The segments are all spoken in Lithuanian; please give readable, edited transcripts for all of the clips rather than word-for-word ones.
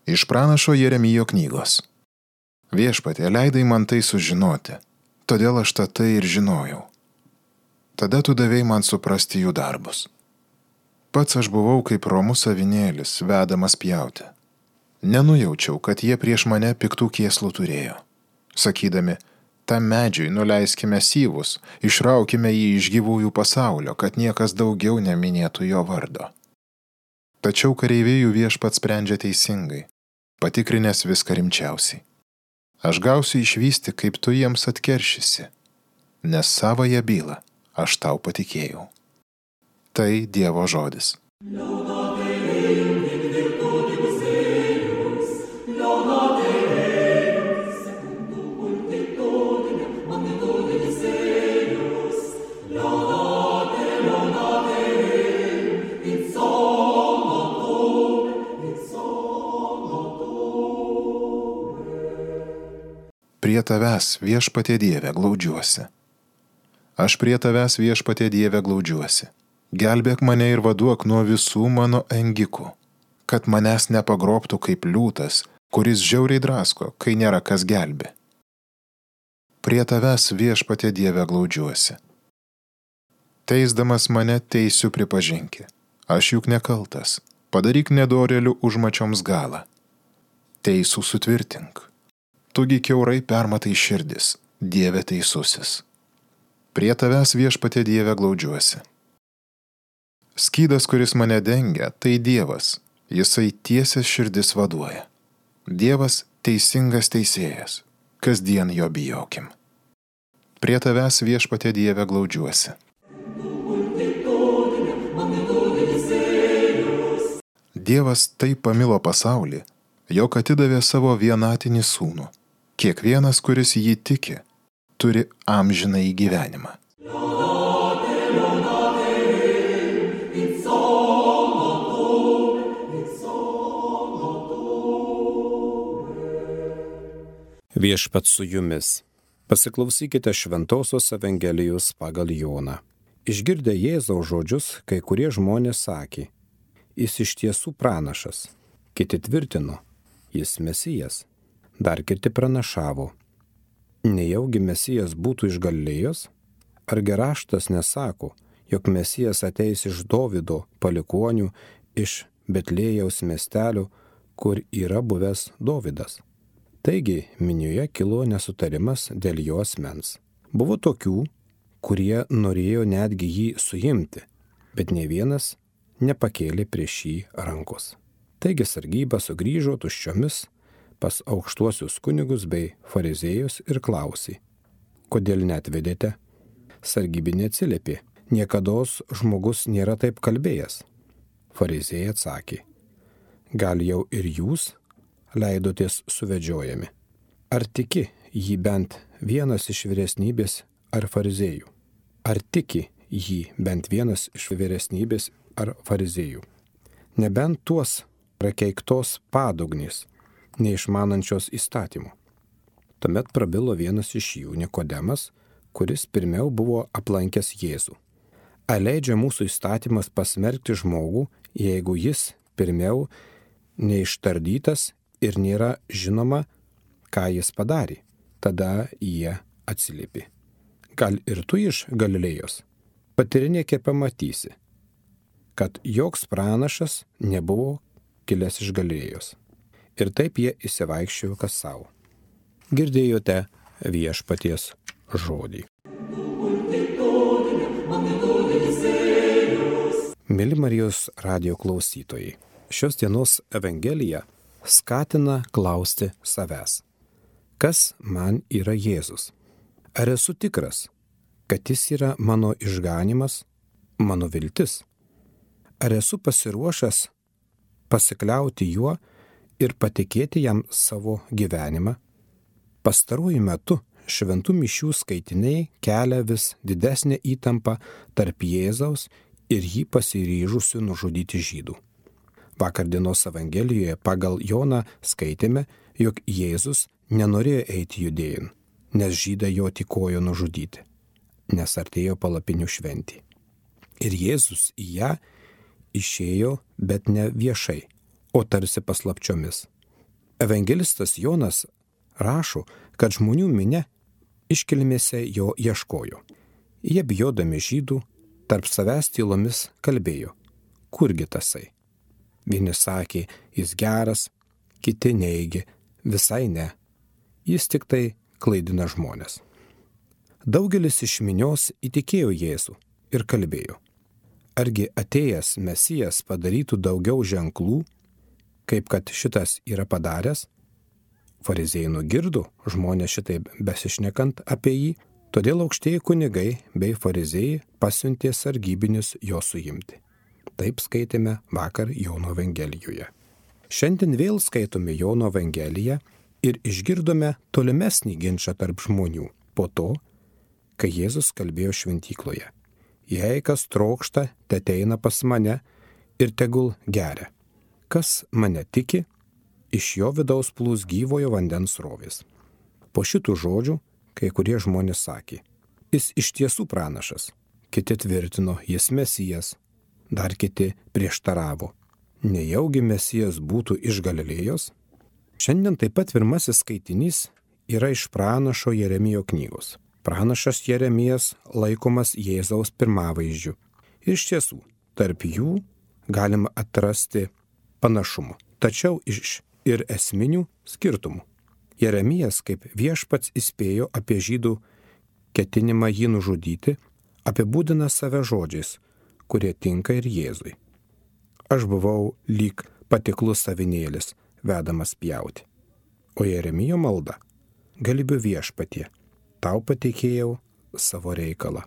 Iš pranašo Jeremijo knygos. Viešpatie, leidai man tai sužinoti, todėl aš tai ir žinojau. Tada tu davei man suprasti jų darbus. Pats aš buvau kaip romus avinėlis, vedamas pjauti. Nenujaučiau, kad jie prieš mane piktų kėslų turėjo. Sakydami, tam medžiui nuleiskime syvus, išraukime jį iš gyvųjų pasaulio, kad niekas daugiau neminėtų jo vardo. Tačiau kareivėjų viešpats sprendžia teisingai, patikrinęs viską rimčiausiai. Aš gausiu išvysti, kaip tu jiems atkeršysi, nes savąją bylą aš tau patikėjau. Tai Dievo žodis. Prie tavęs, viešpatie Dieve, glaudžiuosi. Aš prie tavęs, viešpatie Dieve, glaudžiuosi. Gelbėk mane ir vaduok nuo visų mano engikų, kad manęs nepagrobtų kaip liūtas, kuris žiauriai drasko, kai nėra kas gelbė. Prie tavęs, viešpatie Dieve, glaudžiuosi. Teisdamas mane teisiu pripažinki. Aš juk nekaltas. Padaryk nedorėlių užmačioms galą. Teisų sutvirtink. Tugi kiaurai permatai širdis, Dieve teisusis. Prie tavęs, viešpatie Dieve, glaudžiuosi. Skydas, kuris mane dengia, tai Dievas, jisai tiesias širdis vaduoja. Dievas teisingas teisėjas, kasdien jo bijokim. Prie tavęs, viešpatie Dieve, glaudžiuosi. Dievas taip pamilo pasaulį, jog atidavė savo vienatinį sūnų. Kiekvienas, kuris jį tiki, turi amžinąjį gyvenimą. Viešpats su jumis. Pasiklausykite Šventosios Evangelijos pagal Joną. Išgirdę Jėzaus žodžius, kai kurie žmonės sakė, jis iš tiesų pranašas. Kiti tvirtino, jis Mesijas. Dar kiti pranašavo, nejaugi Mesijas būtų iš Galilėjos? Argi raštas nesako, jog Mesijas ateis iš Dovydo palikuonių, iš Betlėjaus miestelio, kur yra buvęs Dovydas? Taigi minioje kilo nesutarimas dėl jo asmens. Buvo tokių, kurie norėjo netgi jį suimti, bet nė vienas nepakėlė prieš jį rankos. Taigi sargyba sugrįžo tuščiomis pas aukštuosius kunigus bei fariziejus ir klausė, kodėl neatvedėte? Sargybinė atsiliepė, niekados žmogus nėra taip kalbėjęs. Fariziejai atsakė, gal jau ir jūs leidotės suvedžiojami? Ar tiki jį bent vienas iš vyresnybės ar fariziejų? Ar tiki jį bent vienas iš vyresnybės ar fariziejų? Nebent tuos prakeiktos padugnys, neišmanančios įstatymų. Tuomet prabilo vienas iš jų, Nikodemas, kuris pirmiau buvo aplankęs Jėzų. Ar leidžia mūsų įstatymas pasmerkti žmogų, jeigu jis pirmiau neištardytas ir nėra žinoma, ką jis padarė? Tada jie atsiliepė. Gal ir tu iš Galilėjos? Patyrinėk ir pamatysi, kad joks pranašas nebuvo kilęs iš Galilėjos. Ir taip jie įsivaikščiojo kas savo. Girdėjote Viešpaties žodį. Mėly Marijos radijo klausytojai, šios dienos Evangelija skatina klausti savęs. Kas man yra Jėzus? Ar esu tikras, kad jis yra mano išganymas, mano viltis? Ar esu pasiruošęs pasikliauti juo ir patikėti jam savo gyvenimą? Pastaruoju metu šventų mišių skaitiniai kelia vis didesnę įtampą tarp Jėzaus ir jį pasiryžusių nužudyti žydų. Vakar dienos Evangelijoje pagal Joną skaitėme, jog Jėzus nenorėjo eiti judėjin, nes žydai jo tikojo nužudyti, nes artėjo palapinių šventė. Ir Jėzus į ją išėjo, bet ne viešai, o tarsi paslapčiomis. Evangelistas Jonas rašo, kad žmonių minia iškilmėse jo ieškojo. Jie bijodami žydų, tarp savęs tylomis kalbėjo, kurgi tasai. Vieni sakė, jis geras, kiti neigi, visai ne. Jis tik tai klaidina žmonės. Daugelis iš minios įtikėjo Jėzų ir kalbėjo, argi atėjęs Mesijas padarytų daugiau ženklų, kaip kad šitas yra padaręs? Fariziejai nugirdo žmonės šitaip besišnekant apie jį, todėl aukštieji kunigai bei fariziejai pasiuntė sargybinius jo suimti. Taip skaitėme vakar Jono Evangelijoje. Šiandien vėl skaitome Jono Evangeliją ir išgirdome tolimesnį ginčą tarp žmonių po to, kai Jėzus kalbėjo šventykloje. Jei kas trokšta, teteina pas mane ir tegul geria. Kas mane tiki, iš jo vidaus plūs gyvojo vandens srovės. Po šitų žodžių kai kurie žmonės sakė, jis iš tiesų pranašas, kiti tvirtino, jis Mesijas, dar kiti prieštaravo, nejaugi Mesijas būtų iš Galilėjos? Šiandien taip pat pirmasis skaitinys yra iš pranašo Jeremijo knygos. Pranašas Jeremijas laikomas Jėzaus pirmavaizdžiu. Ir iš tiesų, tarp jų galima atrasti panašumų, tačiau ir esminių skirtumų. Jeremijas kaip viešpats įspėjo apie žydų ketinimą jį nužudyti, apibūdina save žodžiais, kurie tinka ir Jėzui. Aš buvau lyg patiklus avinėlis, vedamas pjauti. O Jeremijo malda, galybė viešpatie, tau patikėjau savo reikalą.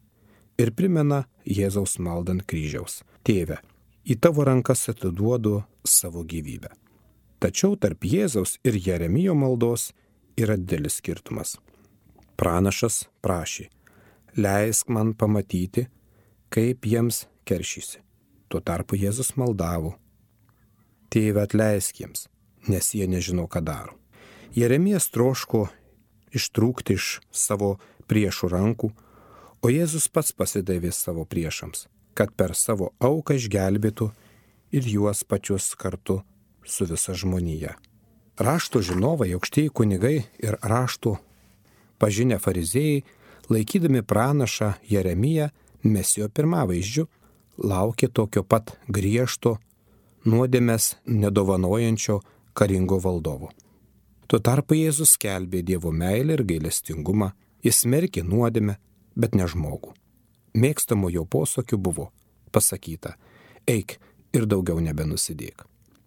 Ir primena Jėzaus maldą ant kryžiaus. Tėve, į tavo rankas atiduodu savo gyvybę. Tačiau tarp Jėzaus ir Jeremijo maldos yra didelis skirtumas. Pranašas prašė, leisk man pamatyti, kaip jiems keršysi. Tuo tarpu Jėzus maldavo, tėve atleisk jiems, nes jie nežino, ką daro. Jeremijas troško ištrūkti iš savo priešų rankų, o Jėzus pats pasidavė savo priešams, kad per savo auką išgelbėtų ir juos pačius kartu su visa žmonija. Rašto žinovai, aukštieji kunigai ir rašto pažinę fariziejai, laikydami pranašą Jeremiją Mesijo pirmavaizdžiu, laukė tokio pat griežto, nuodėmės nedovanojančio karingo valdovo. Tuo tarpu Jėzus skelbė Dievo meilę ir gailestingumą, jis smerkė nuodėmę, bet ne žmogų. Mėgstamo jo posakiu buvo pasakyta, eik ir daugiau nebenusidėk.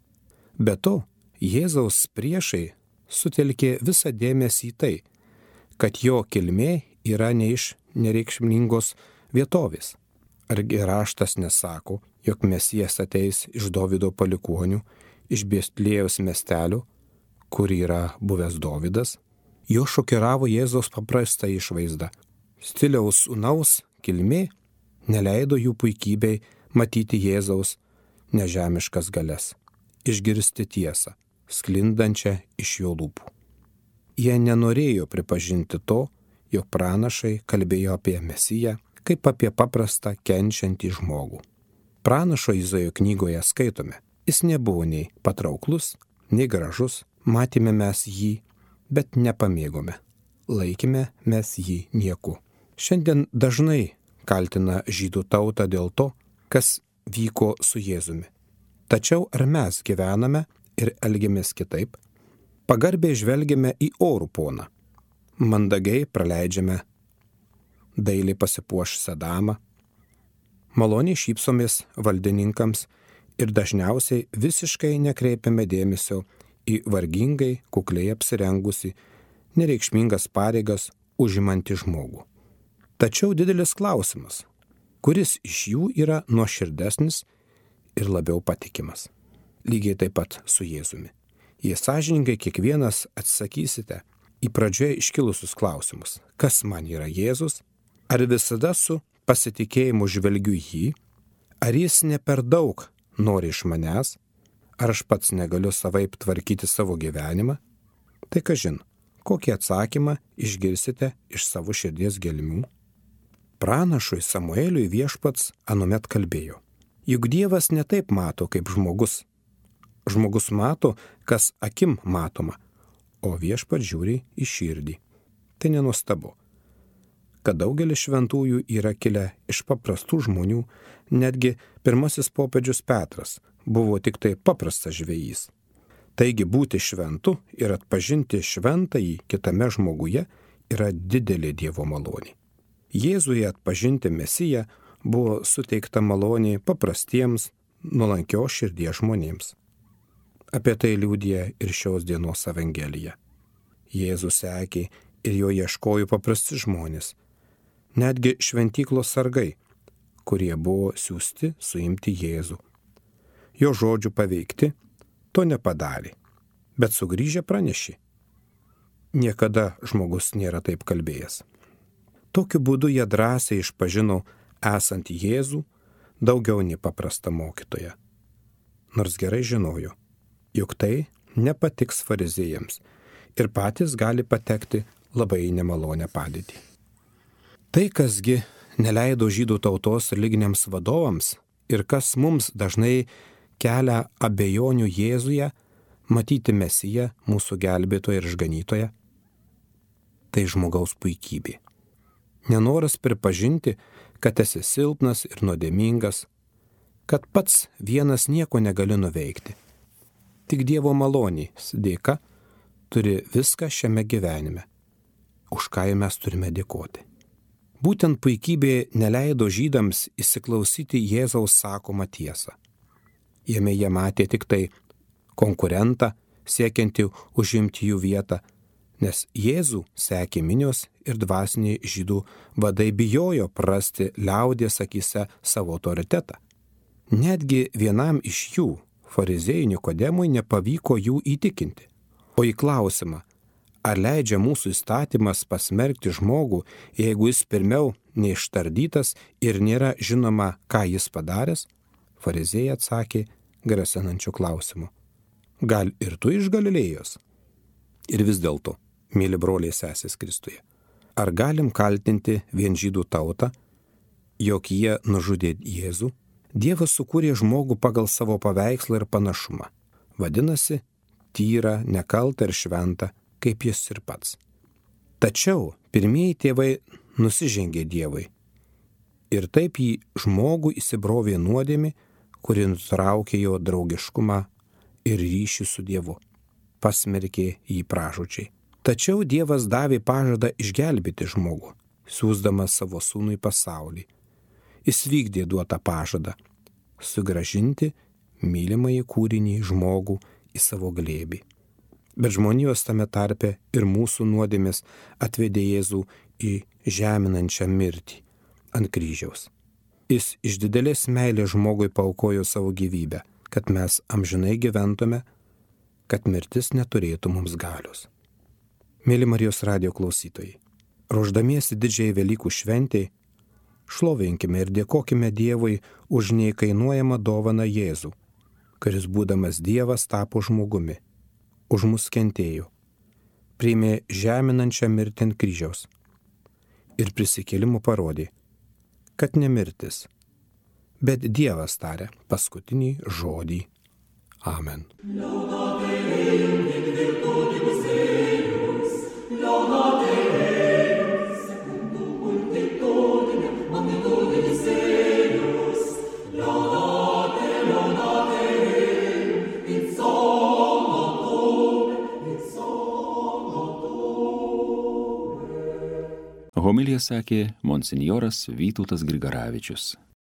Be to, Jėzaus priešai sutelkė visą dėmesį į tai, kad jo kilmė yra ne iš nereikšmingos vietovės. Argi raštas nesako, jog Mesijas ateis iš Dovydo palikuonių, iš Betlėjaus miestelio, kur yra buvęs Dovydas? Jo šokiravo Jėzaus paprasta išvaizda. Stiliaus sūnaus kilmė neleido jų puikybei matyti Jėzaus nežemiškas galias, išgirsti tiesą, sklindančią iš jo lūpų. Jie nenorėjo pripažinti to, jog pranašai kalbėjo apie Mesiją kaip apie paprastą kenčiantį žmogų. Pranašo Izaijo knygoje skaitome, jis nebuvo nei patrauklus, nei gražus, matėme mes jį, bet nepamėgome, laikėme mes jį nieku. Šiandien dažnai kaltina žydų tautą dėl to, kas vyko su Jėzumi. Tačiau ar mes gyvename ir elgiamės kitaip? Pagarbiai žvelgiame į orų poną, mandagiai praleidžiame dailiai pasipuošusią damą, maloniai šypsomės valdininkams ir dažniausiai visiškai nekreipiame dėmesio į vargingai, kukliai apsirengusi, nereikšmingas pareigas užimantį žmogų. Tačiau didelis klausimas, kuris iš jų yra nuoširdesnis ir labiau patikimas. Lygiai taip pat su Jėzumi. Jei sąžiningai kiekvienas atsakysite į pradžioje iškilusius klausimus, kas man yra Jėzus, ar visada su pasitikėjimu žvelgiu jį, ar jis ne per daug nori iš manęs, ar aš pats negaliu savaip tvarkyti savo gyvenimą, tai kažin, kokį atsakymą išgirsite iš savo širdies gelmių. Pranašui Samueliui viešpats anuomet kalbėjo, juk Dievas ne taip mato kaip žmogus, Žmogus mato, kas akim matoma, o Viešpats žiūri į širdį. Tai nenuostabu, kad daugelis šventųjų yra kilę iš paprastų žmonių, netgi pirmasis popiežius Petras buvo tik tai paprastas žvejys. Taigi būti šventu ir atpažinti šventąjį kitame žmoguje yra didelė Dievo malonė. Jėzuje atpažinti Mesiją buvo suteikta malonė paprastiems, nuolankios širdies žmonėms. Apie tai liudija ir šios dienos Evangelija. Jėzus sekė ir jo ieškojo paprasti žmonės, netgi šventyklos sargai, kurie buvo siųsti suimti Jėzų. Jo žodžių paveikti to nepadarė, bet sugrįžę pranešė. Niekada žmogus nėra taip kalbėjęs. Tokiu būdu jie drąsiai išpažino esant Jėzų daugiau nei paprastą mokytoją. Nors gerai žinojo, jog tai nepatiks fariziejams ir patys gali patekti labai nemalonę padėtį. Tai, kasgi neleido žydų tautos religiniams vadovams ir kas mums dažnai kelia abejonių Jėzuje, matyti Mesiją, mūsų gelbėtoją ir išganytoją, tai žmogaus puikybė. Nenoras pripažinti, kad esi silpnas ir nuodėmingas, kad pats vienas nieko negali nuveikti. Tik Dievo malonės dėka turi viską šiame gyvenime, už ką mes turime dėkoti. Būtent puikybė neleido žydams įsiklausyti Jėzaus sakomą tiesą. Jame jie matė tik tai konkurentą, siekiantį užimti jų vietą, nes Jėzų sekė minios ir dvasiniai žydų vadai bijojo prarasti liaudies akyse savo autoritetą. Netgi vienam iš jų, fariziejui Nikodemui, nepavyko jų įtikinti. O į klausimą, ar leidžia mūsų įstatymas pasmerkti žmogų, jeigu jis pirmiau neištardytas ir nėra žinoma, ką jis padaręs, fariziejai atsakė grasinančiu klausimu. Gal ir tu iš Galilėjos? Ir vis dėlto, mėly broliai sesės Kristuje, ar galim kaltinti vien žydų tautą, jog jie nužudė Jėzų? Dievas sukūrė žmogų pagal savo paveikslą ir panašumą. Vadinasi, tyra, nekalta ir šventa, kaip jis ir pats. Tačiau pirmieji tėvai nusižengė Dievui ir taip į žmogų įsibrovė nuodėmė, kuri nutraukė jo draugiškumą ir ryšį su Dievu. Pasmerkė jį pražūčiai. Tačiau Dievas davė pažadą išgelbėti žmogų, siųsdamas savo sūnų į pasaulį. Jis vykdė duotą pažadą – sugrąžinti mylimąjį kūrinį žmogų į savo glėbį. Bet žmonijos tame tarpe ir mūsų nuodėmės atvedė Jėzų į žeminančią mirtį ant kryžiaus. Jis iš didelės meilės žmogui paaukojo savo gyvybę, kad mes amžinai gyventume, kad mirtis neturėtų mums galios. Mėly Marijos radijo klausytojai, ruošdamiesi didžiai Velykų šventei, šlovinkime ir dėkokime Dievui už neįkainuojamą dovaną Jėzų, kuris būdamas Dievas tapo žmogumi, už mus kentėjo, priėmė žeminančią mirtį ant kryžiaus ir prisikėlimu parodė, kad ne mirtis, bet Dievas tarė paskutinį žodį. Amen. Homiliją sakė monsinjoras Vytautas Grigaravičius.